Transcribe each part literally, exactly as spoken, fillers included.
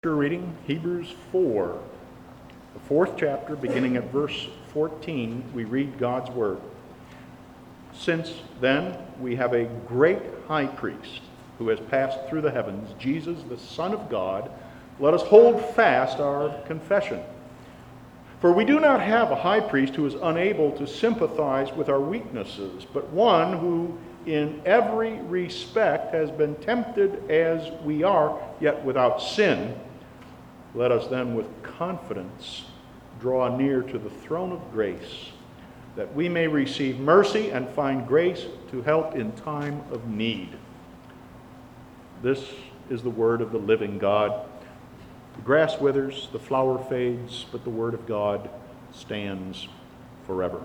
Reading Hebrews four, the fourth chapter, beginning at verse fourteen, we read God's word. Since then we have a great high priest who has passed through the heavens, Jesus, the Son of God, let us hold fast our confession. For we do not have a high priest who is unable to sympathize with our weaknesses, but one who in every respect has been tempted as we are, yet without sin. Let us then with confidence draw near to the throne of grace, that we may receive mercy and find grace to help in time of need. This is the word of the living God. The grass withers, the flower fades, but the word of God stands forever.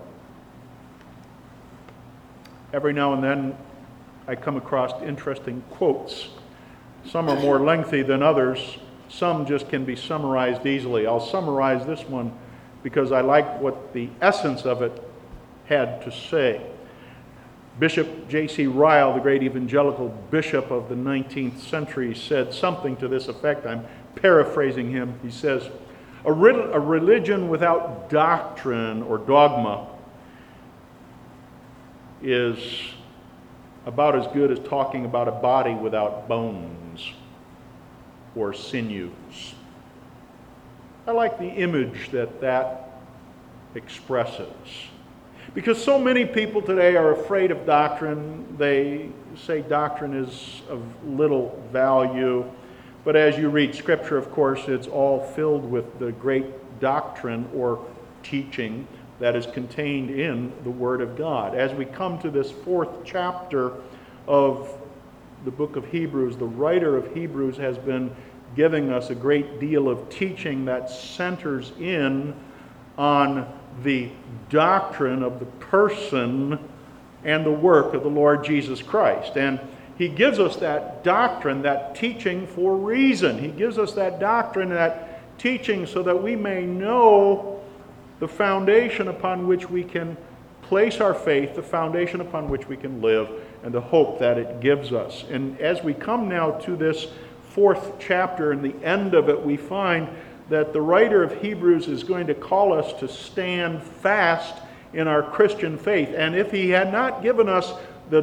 Every now and then I come across interesting quotes. Some are more lengthy than others. Some just can be summarized easily. I'll summarize this one because I like what the essence of it had to say. Bishop J C Ryle, the great evangelical bishop of the nineteenth century, said something to this effect. I'm paraphrasing him. He says, a, re- a religion without doctrine or dogma is about as good as talking about a body without bones or sinews. I like the image that that expresses. Because so many people today are afraid of doctrine. They say doctrine is of little value. But as you read Scripture, of course, it's all filled with the great doctrine or teaching that is contained in the Word of God. As we come to this fourth chapter of the book of Hebrews, the writer of Hebrews has been giving us a great deal of teaching that centers in on the doctrine of the person and the work of the Lord Jesus Christ. And he gives us that doctrine, that teaching for a reason. He gives us that doctrine, that teaching so that we may know the foundation upon which we can place our faith, the foundation upon which we can live, and the hope that it gives us. And as we come now to this fourth chapter and the end of it, we find that the writer of Hebrews is going to call us to stand fast in our Christian faith. And if he had not given us the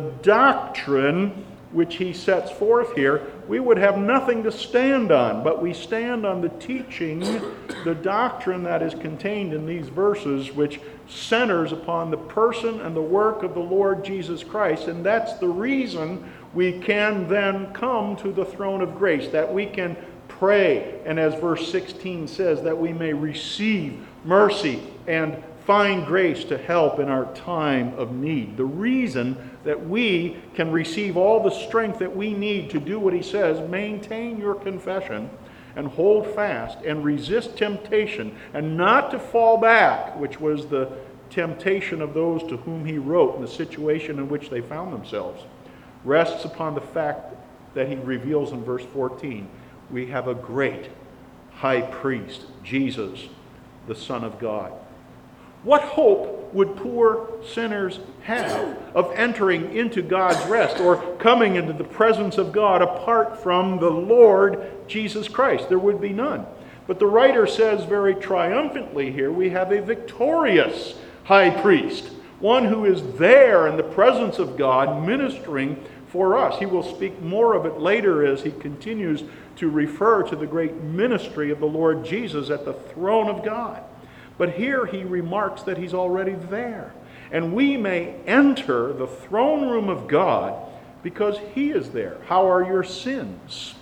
doctrine which he sets forth here, we would have nothing to stand on. But we stand on the teaching, the doctrine that is contained in these verses, which centers upon the person and the work of the Lord Jesus Christ. And that's the reason we can then come to the throne of grace, that we can pray, and as verse sixteen says, that we may receive mercy and find grace to help in our time of need. The reason that we can receive all the strength that we need to do what he says, maintain your confession and hold fast and resist temptation and not to fall back, which was the temptation of those to whom he wrote in the situation in which they found themselves, rests upon the fact that he reveals in verse fourteen. We have a great high priest, Jesus, the Son of God. What hope would poor sinners have of entering into God's rest or coming into the presence of God apart from the Lord Jesus Christ? There would be none. But the writer says very triumphantly here, we have a victorious high priest, one who is there in the presence of God ministering for us. He will speak more of it later as he continues to refer to the great ministry of the Lord Jesus at the throne of God. But here he remarks that he's already there. And we may enter the throne room of God because he is there. How are your sins?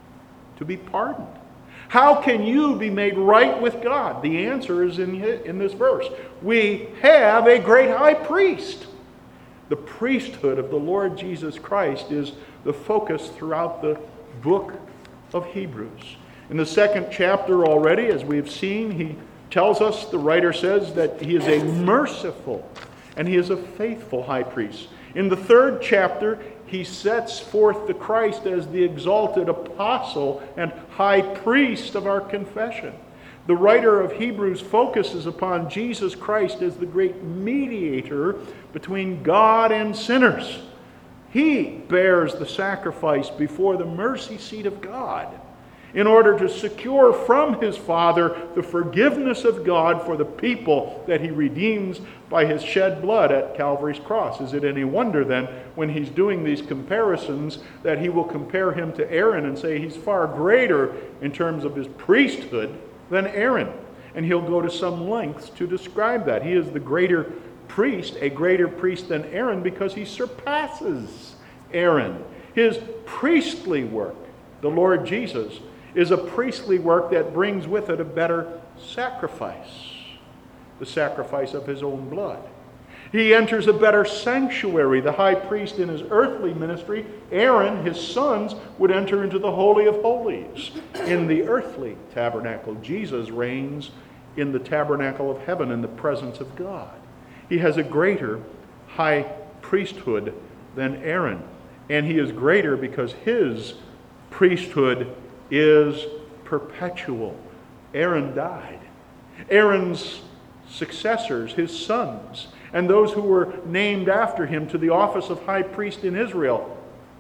To be pardoned. How can you be made right with God? The answer is in, in this verse. We have a great high priest. The priesthood of the Lord Jesus Christ is the focus throughout the book of Hebrews. In the second chapter already, as we've seen, he tells us, the writer says, that he is a merciful and he is a faithful high priest. In the third chapter, he sets forth the Christ as the exalted apostle and high priest of our confession. The writer of Hebrews focuses upon Jesus Christ as the great mediator between God and sinners. He bears the sacrifice before the mercy seat of God. in order to secure from his Father the forgiveness of God for the people that he redeems by his shed blood at Calvary's cross. Is it any wonder then, when he's doing these comparisons, that he will compare him to Aaron and say he's far greater in terms of his priesthood than Aaron? And he'll go to some lengths to describe that. He is the greater priest, a greater priest than Aaron, because he surpasses Aaron. His priestly work, the Lord Jesus, is a priestly work that brings with it a better sacrifice, the sacrifice of his own blood. He enters a better sanctuary. The high priest in his earthly ministry, Aaron, his sons, would enter into the Holy of Holies in the earthly tabernacle. Jesus reigns in the tabernacle of heaven in the presence of God. He has a greater high priesthood than Aaron. And he is greater because his priesthood is perpetual. Aaron died. Aaron's successors, his sons, and those who were named after him to the office of high priest in Israel,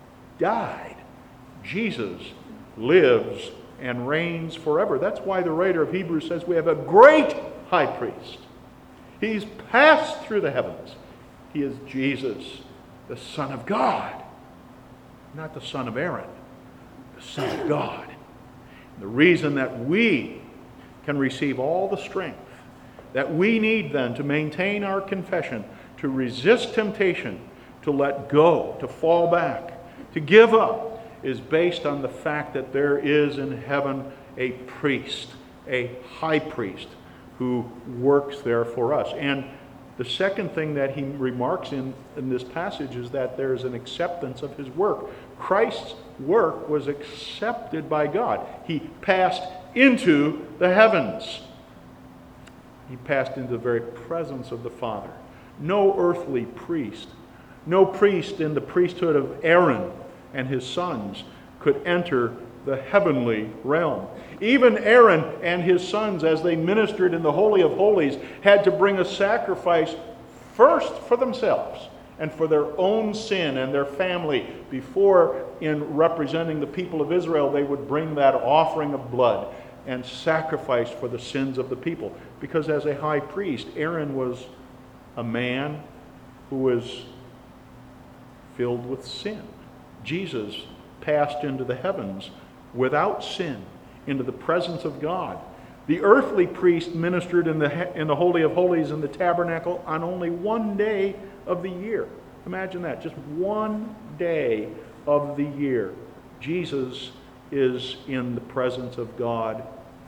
died. Jesus lives and reigns forever. That's why the writer of Hebrews says we have a great high priest. He's passed through the heavens. He is Jesus, the Son of God. Not the son of Aaron, the Son of God. The reason that we can receive all the strength that we need then to maintain our confession, to resist temptation, to let go, to fall back, to give up, is based on the fact that there is in heaven a priest, a high priest, who works there for us. And the second thing that he remarks in, in this passage is that there is an acceptance of his work. Christ's work was accepted by God. He passed into the heavens. He passed into the very presence of the Father. No earthly priest, no priest in the priesthood of Aaron and his sons could enter the heavenly realm. Even Aaron and his sons, as they ministered in the Holy of Holies, had to bring a sacrifice first for themselves and for their own sin and their family before, in representing the people of Israel, they would bring that offering of blood and sacrifice for the sins of the people. Because as a high priest, Aaron was a man who was filled with sin. Jesus passed into the heavens without sin, into the presence of God. The earthly priest ministered in the, in the Holy of Holies in the tabernacle on only one day of the year. Imagine that, just one day of the year. Jesus is in the presence of God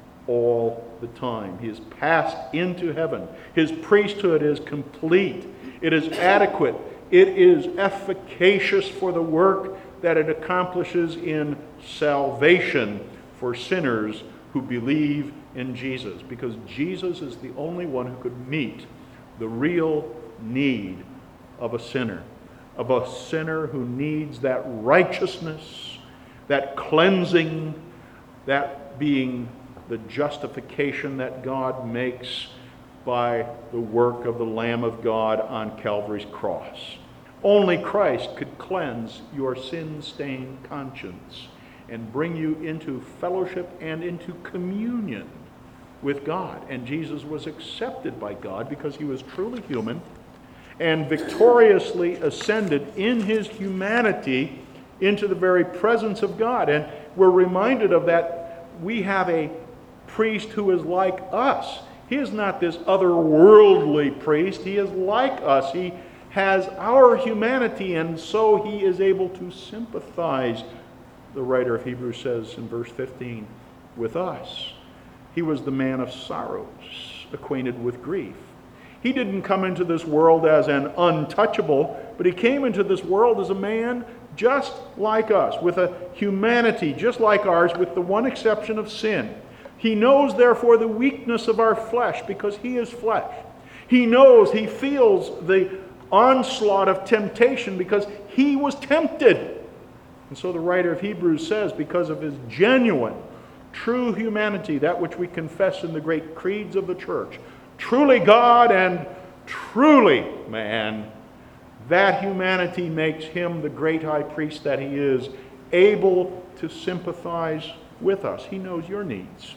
all the time. He has passed into heaven. His priesthood is complete. It is adequate. It is efficacious for the work that it accomplishes in salvation for sinners who believe in Jesus. Because Jesus is the only one who could meet the real need of a sinner. Of a sinner who needs that righteousness, that cleansing, that being the justification that God makes by the work of the Lamb of God on Calvary's cross. Only Christ could cleanse your sin-stained conscience and bring you into fellowship and into communion with God. And Jesus was accepted by God because he was truly human and victoriously ascended in his humanity into the very presence of God. And we're reminded of that. We have a priest who is like us. He is not this otherworldly priest. He is like us. He has our humanity, and so he is able to sympathize, the writer of Hebrews says in verse fifteen, with us. He was the man of sorrows, acquainted with grief. He didn't come into this world as an untouchable, but he came into this world as a man just like us, with a humanity just like ours, with the one exception of sin. He knows, therefore, the weakness of our flesh because he is flesh. He knows, he feels the onslaught of temptation because he was tempted. And so the writer of Hebrews says, because of his genuine, true humanity, that which we confess in the great creeds of the church, truly God and truly man, that humanity makes him the great high priest that he is, able to sympathize with us. He knows your needs.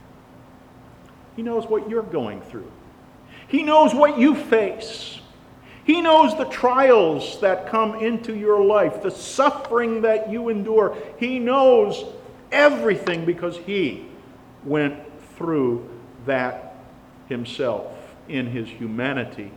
He knows what you're going through. He knows what you face. He knows the trials that come into your life, the suffering that you endure. He knows everything because He went through that Himself in His humanity.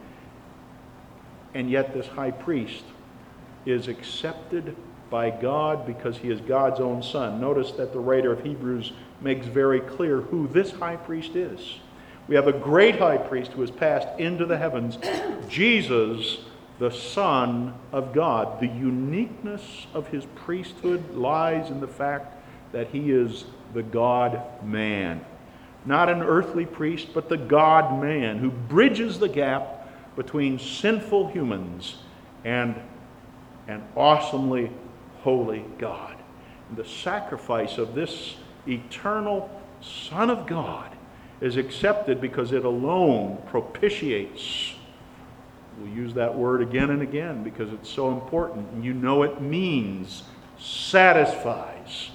And yet this high priest is accepted by God because He is God's own Son. Notice that the writer of Hebrews makes very clear who this high priest is. We have a great high priest who has passed into the heavens, Jesus, the Son of God. The uniqueness of His priesthood lies in the fact that He is the God-man. Not an earthly priest, but the God-man who bridges the gap between sinful humans and an awesomely holy God. And the sacrifice of this eternal Son of God is accepted because it alone propitiates. We'll use that word again and again because it's so important. And you know it means satisfies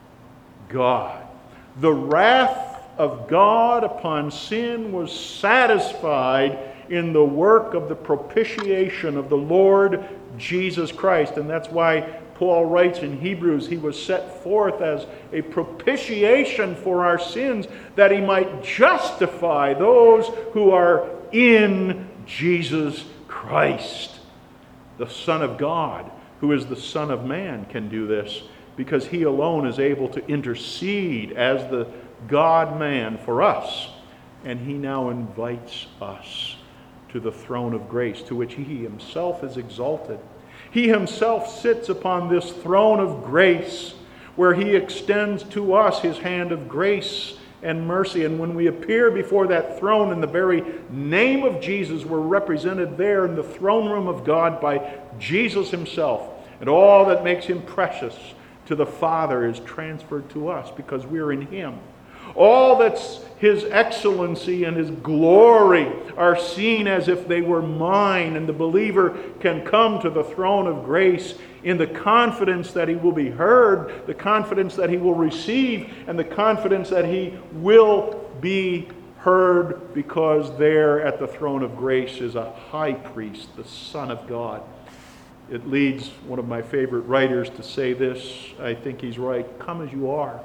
God. The wrath of God upon sin was satisfied in the work of the propitiation of the Lord Jesus Christ. And that's why Paul writes in Hebrews, He was set forth as a propitiation for our sins, that He might justify those who are in Jesus Christ. The Son of God, who is the Son of Man, can do this because He alone is able to intercede as the God-man for us. And He now invites us to the throne of grace, to which He Himself is exalted. He Himself sits upon this throne of grace, where He extends to us His hand of grace and mercy. And when we appear before that throne in the very name of Jesus, we're represented there in the throne room of God by Jesus Himself. And all that makes Him precious to the Father is transferred to us because we're in Him. All that's His excellency and His glory are seen as if they were mine, and the believer can come to the throne of grace in the confidence that he will be heard, the confidence that he will receive, and the confidence that he will be heard, because there at the throne of grace is a high priest, the Son of God. It leads one of my favorite writers to say this. I think he's right. Come as you are.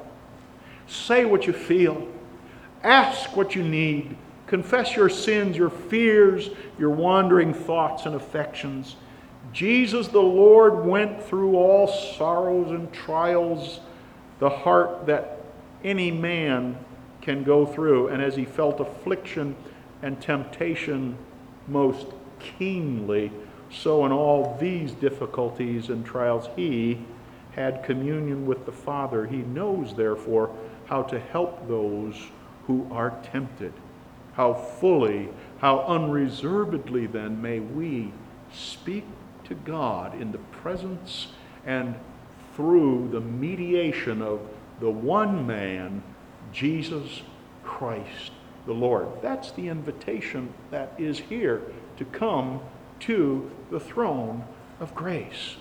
Say what you feel. Ask what you need. Confess your sins, your fears, your wandering thoughts and affections. Jesus the Lord went through all sorrows and trials, the heart that any man can go through. And as He felt affliction and temptation most keenly, so in all these difficulties and trials He had communion with the Father. He knows, therefore, how to help those who are tempted. How fully, how unreservedly then may we speak to God in the presence and through the mediation of the one man, Jesus Christ the Lord. That's the invitation that is here, to come to the throne of grace.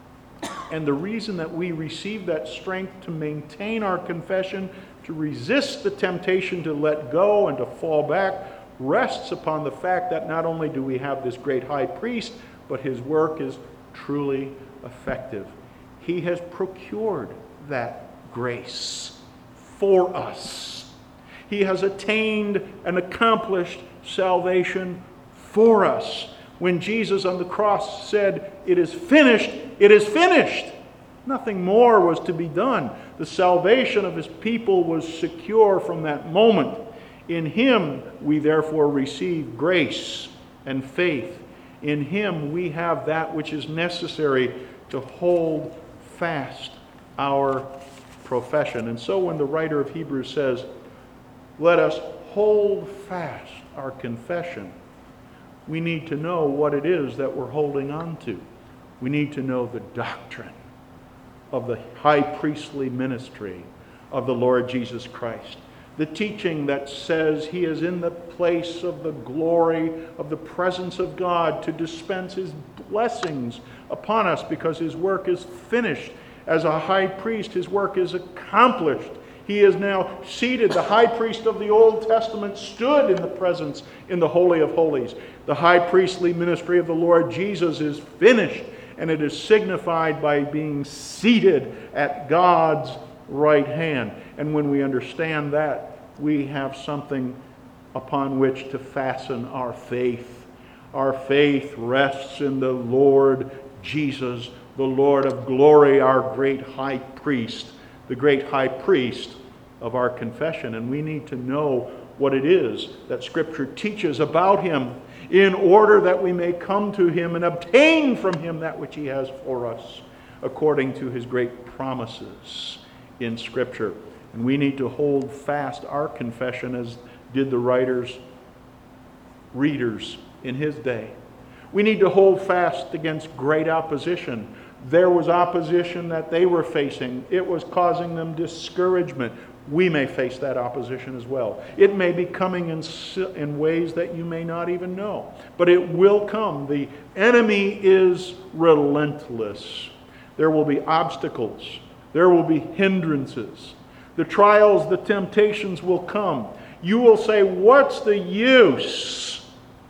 And the reason that we receive that strength to maintain our confession, to resist the temptation to let go and to fall back, rests upon the fact that not only do we have this great high priest, but his work is truly effective. He has procured that grace for us. He has attained and accomplished salvation for us. When Jesus on the cross said, "It is finished," it is finished. Nothing more was to be done. The salvation of His people was secure from that moment. In Him we therefore receive grace and faith. In Him we have that which is necessary to hold fast our profession. And so when the writer of Hebrews says, "Let us hold fast our confession," we need to know what it is that we're holding on to. We need to know the doctrine of the high priestly ministry of the Lord Jesus Christ. The teaching that says He is in the place of the glory of the presence of God to dispense His blessings upon us because His work is finished. As a high priest, His work is accomplished. He is now seated. The high priest of the Old Testament stood in the presence in the Holy of Holies. The high priestly ministry of the Lord Jesus is finished, and it is signified by being seated at God's right hand. And when we understand that, we have something upon which to fasten our faith. Our faith rests in the Lord Jesus, the Lord of glory, our great high priest, the great high priest of our confession. And we need to know what it is that Scripture teaches about him in order that we may come to him and obtain from him that which he has for us according to his great promises in Scripture. And we need to hold fast our confession as did the writers, readers in his day. We need to hold fast against great opposition. There was opposition that they were facing. It was causing them discouragement. We may face that opposition as well. It may be coming in, in ways that you may not even know. But it will come. The enemy is relentless. There will be obstacles. There will be hindrances. The trials, the temptations will come. You will say, what's the use?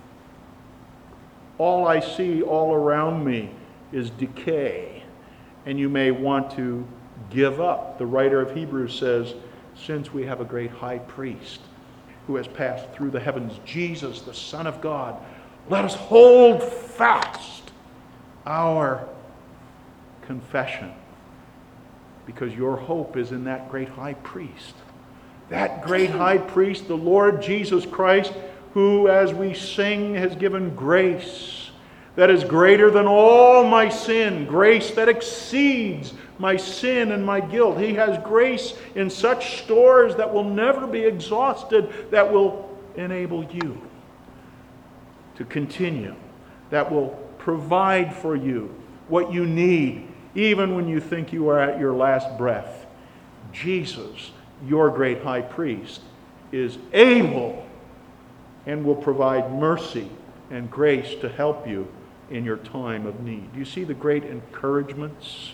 All I see all around me is decay. And you may want to give up. The writer of Hebrews says, since we have a great high priest who has passed through the heavens, Jesus, the Son of God, let us hold fast our confession, because your hope is in that great high priest. That great high priest, the Lord Jesus Christ, who, as we sing, has given grace that is greater than all my sin, grace that exceeds my sin and my guilt. He has grace in such stores that will never be exhausted, that will enable you to continue, that will provide for you what you need, even when you think you are at your last breath. Jesus, your great high priest, is able and will provide mercy and grace to help you in your time of need. Do you see the great encouragements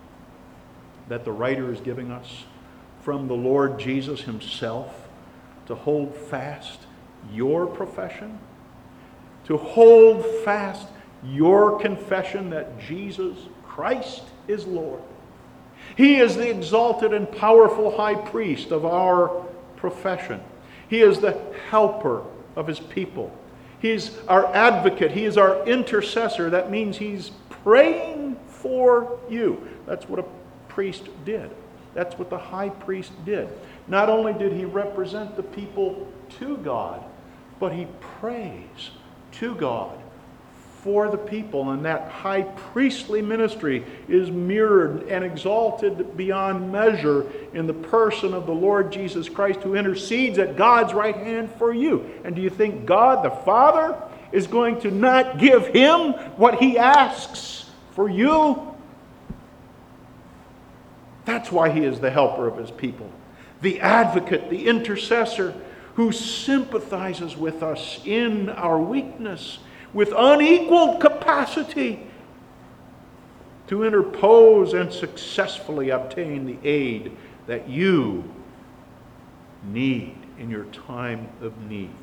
that the writer is giving us from the Lord Jesus himself to hold fast your profession, to hold fast your confession that Jesus Christ is Lord? He is the exalted and powerful high priest of our profession. He is the helper of his people. He's our advocate. He is our intercessor. That means he's praying for you. That's what a priest did. That's what the high priest did. Not only did he represent the people to God, but he prays to God for the people. And that high priestly ministry is mirrored and exalted beyond measure in the person of the Lord Jesus Christ, who intercedes at God's right hand for you. And do you think God the Father is going to not give him what he asks for you? That's why he is the helper of his people, the advocate, the intercessor, who sympathizes with us in our weakness, with unequaled capacity to interpose and successfully obtain the aid that you need in your time of need.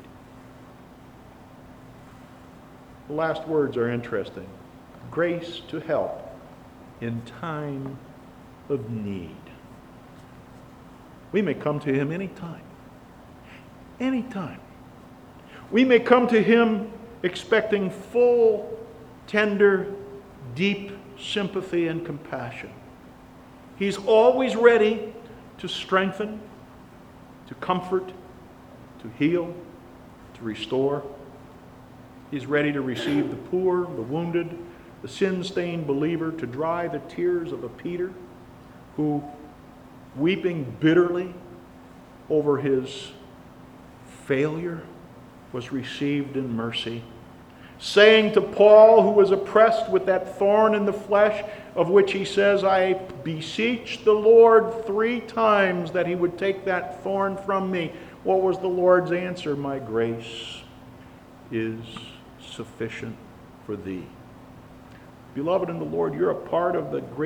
The last words are interesting. Grace to help in time of need. We may come to him anytime. Anytime. We may come to him expecting full, tender, deep sympathy and compassion. He's always ready to strengthen, to comfort, to heal, to restore. He's ready to receive the poor, the wounded, the sin-stained believer, to dry the tears of a Peter who, weeping bitterly over his failure, was received in mercy. Saying to Paul, who was oppressed with that thorn in the flesh, of which he says, I beseech the Lord three times that he would take that thorn from me. What was the Lord's answer? My grace is sufficient for thee. Beloved in the Lord, you're a part of the great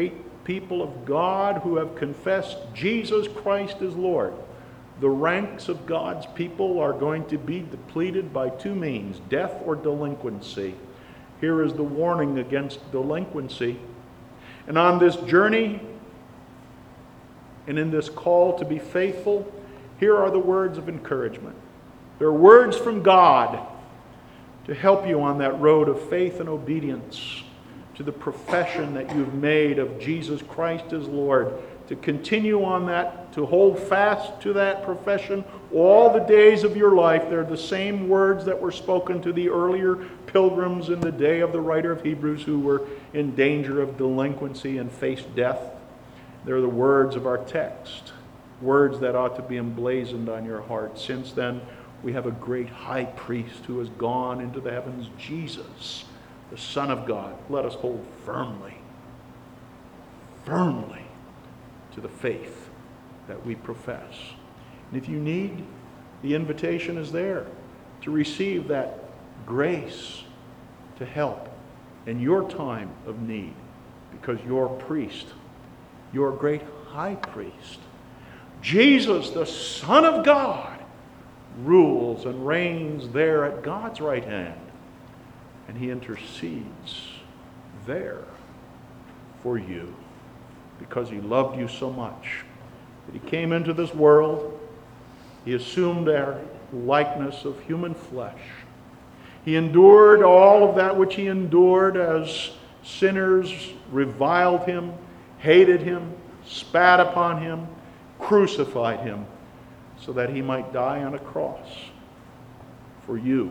people of God who have confessed Jesus Christ as Lord, the ranks of God's people are going to be depleted by two means, death or delinquency. Here is the warning against delinquency. And on this journey, and in this call to be faithful, here are the words of encouragement. They're words from God to help you on that road of faith and obedience to the profession that you've made of Jesus Christ as Lord, to continue on that, to hold fast to that profession all the days of your life. They're the same words that were spoken to the earlier pilgrims in the day of the writer of Hebrews who were in danger of delinquency and faced death. They're the words of our text, words that ought to be emblazoned on your heart. Since then, we have a great high priest who has gone into the heavens, Jesus, the Son of God. Let us hold firmly, firmly to the faith that we profess. And if you need, the invitation is there to receive that grace to help in your time of need, because your priest, your great high priest, Jesus, the Son of God, rules and reigns there at God's right hand. And he intercedes there for you because he loved you so much that he came into this world. He assumed our likeness of human flesh. He endured all of that which he endured as sinners reviled him, hated him, spat upon him, crucified him, so that he might die on a cross for you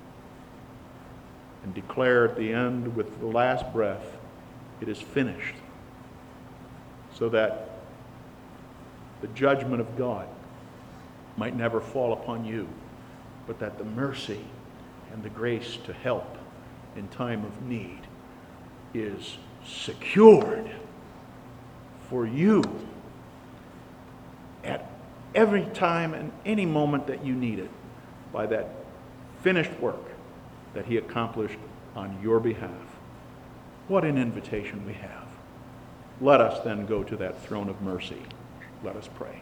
and declare at the end with the last breath, it is finished, so that the judgment of God might never fall upon you, but that the mercy and the grace to help in time of need is secured for you at every time and any moment that you need it by that finished work that he accomplished on your behalf. What an invitation we have. Let us then go to that throne of mercy. Let us pray.